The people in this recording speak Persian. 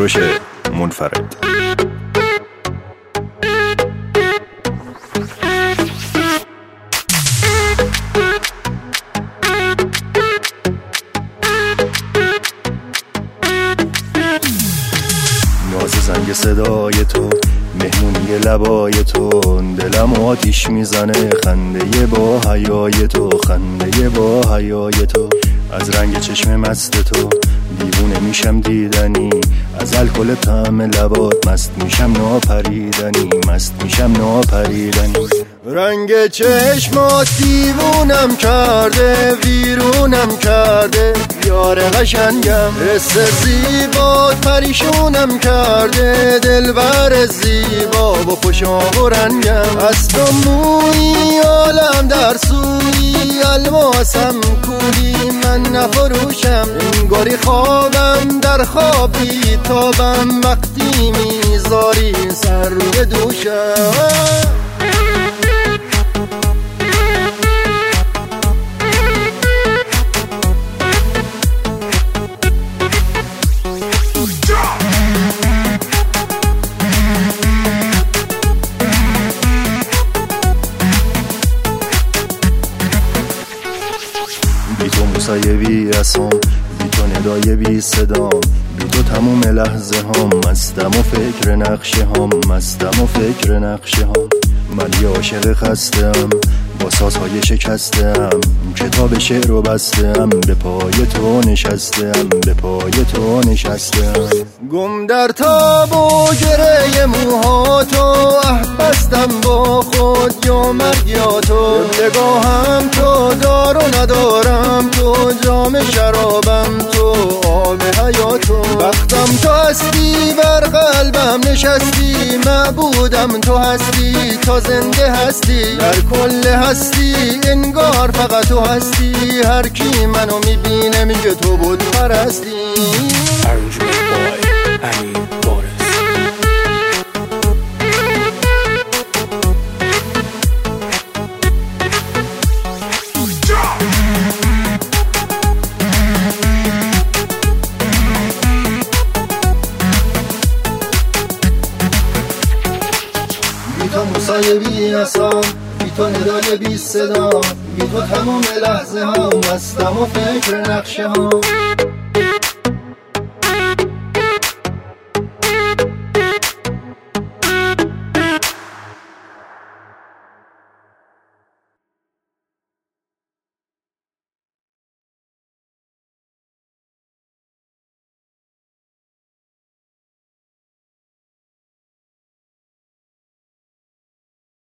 کوروش منفرد. ناز زنگ صدای تو، مهمونی لبای تو، دلم آتیش میزنه خنده با حیای تو، خنده با حیای تو. از رنگ چشم مست تو دیوونه میشم دیدنی، از الکل طعم لبات مست میشم ناپریدنی، مست میشم ناپریدنی. رنگ چشمات دیوونم کرده، ویرونم کرده یار قشنگم، حس زیبات پریشونم کرده، دلبر زیبا و خوش و رنگم. از تو مویی عالم در سوی، الماسم کوهی من نفروشم، انگاری خوابم در خوابی تابم، وقتی میذاری سر روی دوشم. بی تو موسیقی بی اسام، بی تو ندای بی صدام، بی تو تموم لحظه هام، مستم و فکر نقشه هام، مستم و فکر نقشه هام. من یه عاشق خستم با سازهای شکستم، کتاب شعر رو بستم، به پای تو نشستم، به پای تو نشستم. گم در تاب و گره موهاتو، بستم با خود یا مرگ یا تو، نگاهم تو دار و ندارم تو، جام شرابم تو، آب حیاتو. وقتم تو هستی بر قلبم نشستی، معبودم تو هستی تا زنده هستی، در کل هستی انگار فقط تو هستی، هر کی منو میبینه میگه تو بود پرستی. بی تو موسیقی بی اسام، بی تو ندای بی صدا، بی تو تمام لحظه ها، مستم و فکر نقشه ها.